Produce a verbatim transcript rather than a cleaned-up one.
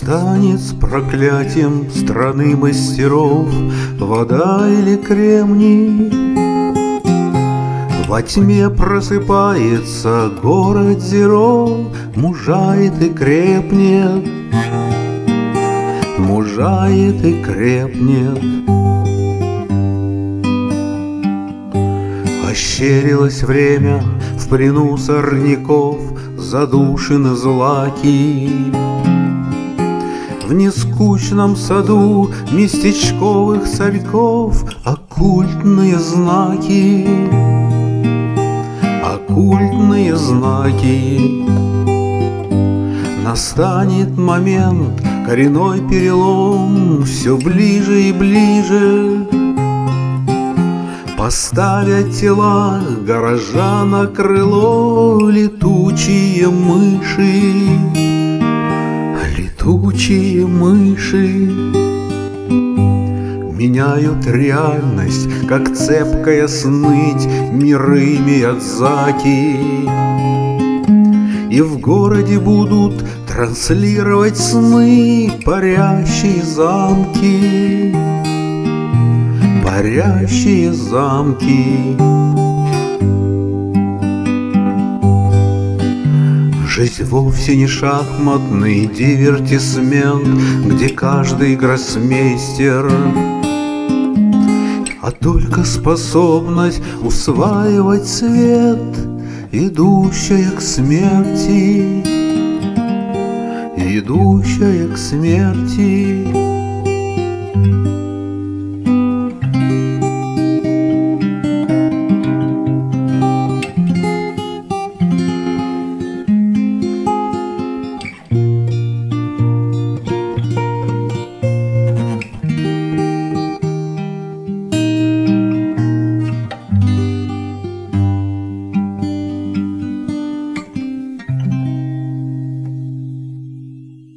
Танец проклятием страны мастеров, вода или кремний. Во тьме просыпается город зеров, мужает и крепнет, мужает и крепнет. Ощерилось время в плену сорняков, задушены злаки. В нескучном саду местечковых царьков оккультные знаки, оккультные знаки. Настанет момент, коренной перелом все ближе и ближе. Поставят тела горожан на крыло летучие мыши, летучие мыши. Меняют реальность, как цепкая сныть миры Миядзаки. И в городе будут транслировать сны парящие замки, парящие замки. Жизнь вовсе не шахматный дивертисмент, где каждый гроссмейстер, а только способность усваивать свет, идущая к смерти, идущая к смерти.